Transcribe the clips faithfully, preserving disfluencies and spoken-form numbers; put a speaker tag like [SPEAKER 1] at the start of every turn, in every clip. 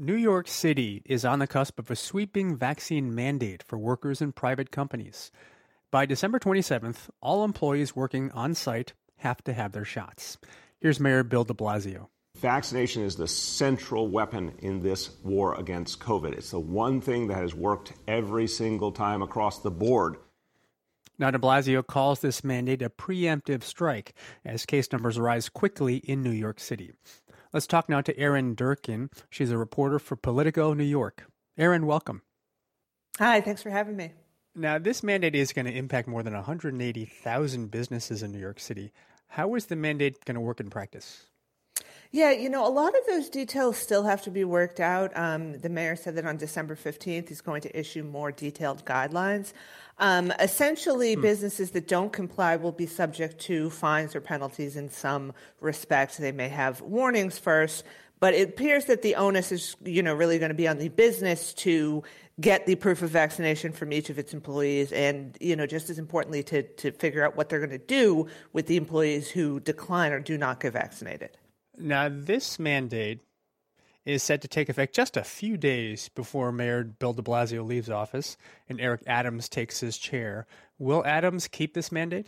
[SPEAKER 1] New York City is on the cusp of a sweeping vaccine mandate for workers in private companies. By December twenty-seventh, all employees working on site have to have their shots. Here's Mayor Bill de Blasio.
[SPEAKER 2] Vaccination is the central weapon in this war against COVID. It's the one thing that has worked every single time across the board.
[SPEAKER 1] Now, de Blasio calls this mandate a preemptive strike as case numbers rise quickly in New York City. Let's talk now to Erin Durkin. She's a reporter for Politico New York. Erin, welcome.
[SPEAKER 3] Hi, thanks for having me.
[SPEAKER 1] Now, this mandate is going to impact more than one hundred eighty thousand businesses in New York City. How is the mandate going to work in practice?
[SPEAKER 3] Yeah, you know, a lot of those details still have to be worked out. Um, the mayor said that on December fifteenth, he's going to issue more detailed guidelines. Um, essentially, hmm. businesses that don't comply will be subject to fines or penalties in some respects. They may have warnings first, but it appears that the onus is, you know, really going to be on the business to get the proof of vaccination from each of its employees and, you know, just as importantly, to, to figure out what they're going to do with the employees who decline or do not get vaccinated.
[SPEAKER 1] Now, this mandate is set to take effect just a few days before Mayor Bill de Blasio leaves office and Eric Adams takes his chair. Will Adams keep this mandate?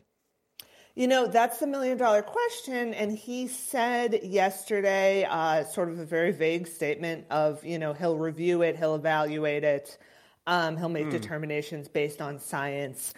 [SPEAKER 3] You know, that's the million dollar question. And he said yesterday, uh, sort of a very vague statement of, you know, he'll review it, he'll evaluate it, um, he'll make mm. determinations based on science.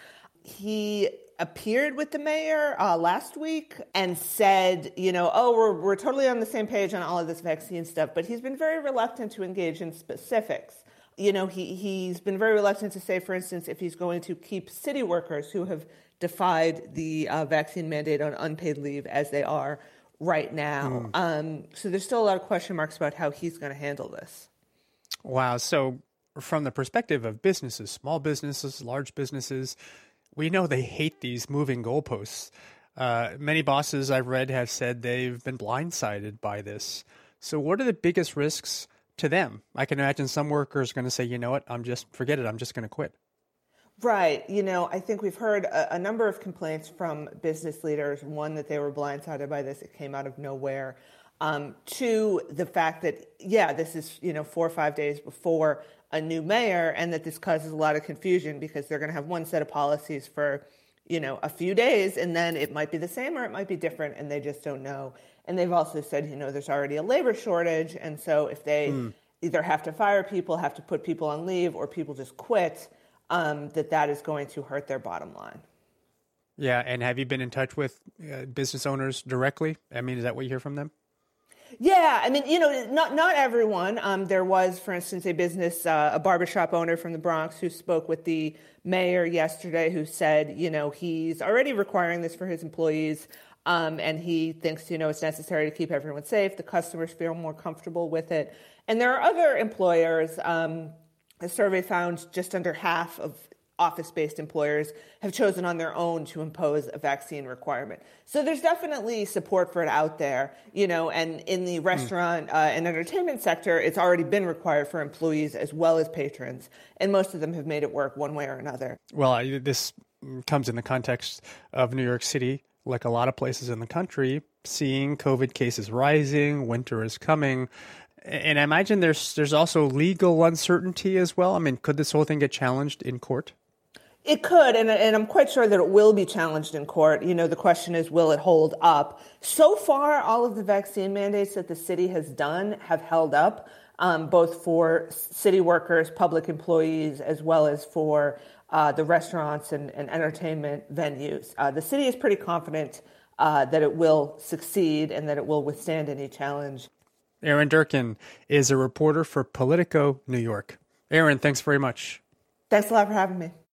[SPEAKER 3] He appeared with the mayor uh, last week and said, you know, oh, we're we're totally on the same page on all of this vaccine stuff, but he's been very reluctant to engage in specifics. You know, he, he's been very reluctant to say, for instance, if he's going to keep city workers who have defied the uh, vaccine mandate on unpaid leave as they are right now. Mm. Um, so there's still a lot of question marks about how he's going to handle this.
[SPEAKER 1] Wow. So from the perspective of businesses, small businesses, large businesses, we know they hate these moving goalposts. Uh, many bosses I've read have said they've been blindsided by this. So what are the biggest risks to them? I can imagine some workers are going to say, you know what, I'm just, forget it, I'm just going to quit.
[SPEAKER 3] Right. You know, I think we've heard a, a number of complaints from business leaders. One, that they were blindsided by this. It came out of nowhere. Um, two, the fact that, yeah, this is, you know, four or five days before a new mayor, and that this causes a lot of confusion because they're going to have one set of policies for, you know, a few days, and then it might be the same or it might be different, and they just don't know. And they've also said, you know, there's already a labor shortage, and so if they mm. either have to fire people, have to put people on leave, or people just quit, um, that that is going to hurt their bottom line.
[SPEAKER 1] Yeah, and have you been in touch with uh, business owners directly? I mean, is that what you hear from them?
[SPEAKER 3] Yeah, I mean, you know, not not everyone. Um, there was, for instance, a business, uh, a barbershop owner from the Bronx who spoke with the mayor yesterday who said, you know, he's already requiring this for his employees, um, and he thinks, you know, it's necessary to keep everyone safe. The customers feel more comfortable with it. And there are other employers. Um, a survey found just under half of office-based employers have chosen on their own to impose a vaccine requirement. So there's definitely support for it out there, you know, and in the restaurant uh, and entertainment sector, it's already been required for employees as well as patrons, and most of them have made it work one way or another.
[SPEAKER 1] Well, I, this comes in the context of New York City, like a lot of places in the country, seeing COVID cases rising, winter is coming. And I imagine there's there's also legal uncertainty as well. I mean, could this whole thing get challenged in court?
[SPEAKER 3] It could, and, and I'm quite sure that it will be challenged in court. You know, the question is, will it hold up? So far, all of the vaccine mandates that the city has done have held up, um, both for city workers, public employees, as well as for uh, the restaurants and, and entertainment venues. Uh, the city is pretty confident uh, that it will succeed and that it will withstand any challenge.
[SPEAKER 1] Erin Durkin is a reporter for Politico New York. Erin, thanks very much.
[SPEAKER 3] Thanks a lot for having me.